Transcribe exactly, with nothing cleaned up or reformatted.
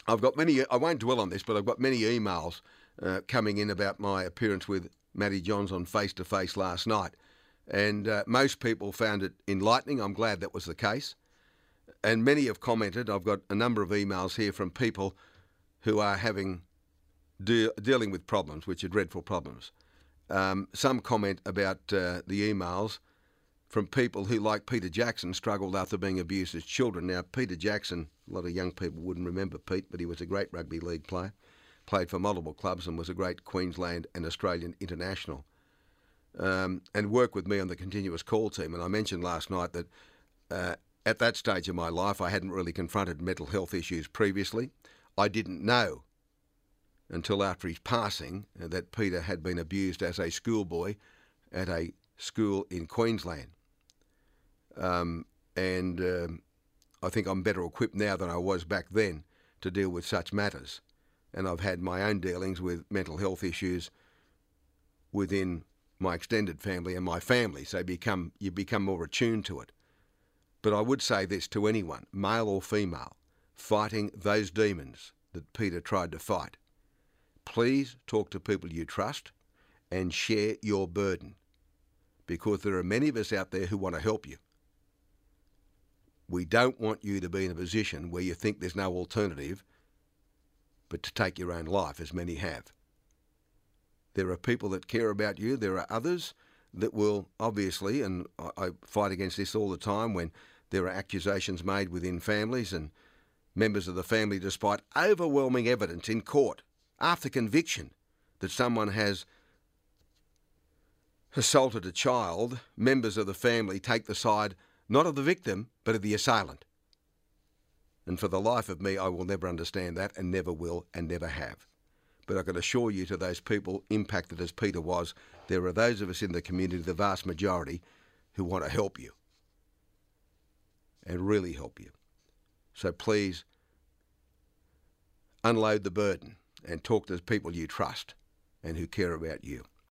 I've got many, I won't dwell on this, but I've got many emails uh, coming in about my appearance with Matty Johns on Face to Face last night. And uh, most people found it enlightening. I'm glad that was the case. And many have commented. I've got a number of emails here from people who are having de- dealing with problems, which are dreadful problems. Um, some comment about uh, the emails from people who, like Peter Jackson, struggled after being abused as children. Now, Peter Jackson, a lot of young people wouldn't remember Pete, but he was a great rugby league player, played for multiple clubs and was a great Queensland and Australian international, um, and worked with me on the continuous call team. And I mentioned last night that uh, at that stage of my life, I hadn't really confronted mental health issues previously. I didn't know until after his passing that Peter had been abused as a schoolboy at a school in Queensland. Um, and um, I think I'm better equipped now than I was back then to deal with such matters. And I've had my own dealings with mental health issues within my extended family and my family, so become you become more attuned to it. But I would say this to anyone, male or female, fighting those demons that Peter tried to fight. Please talk to people you trust and share your burden, because there are many of us out there who want to help you. We don't want you to be in a position where you think there's no alternative but to take your own life, as many have. There are people that care about you. There are others that will obviously, and I, I fight against this all the time when there are accusations made within families and members of the family, despite overwhelming evidence in court after conviction that someone has assaulted a child, members of the family take the side not of the victim, but of the assailant. And for the life of me, I will never understand that, and never will, and never have. But I can assure you, to those people impacted as Peter was, there are those of us in the community, the vast majority, who want to help you. And really help you. So please, unload the burden and talk to the people you trust and who care about you.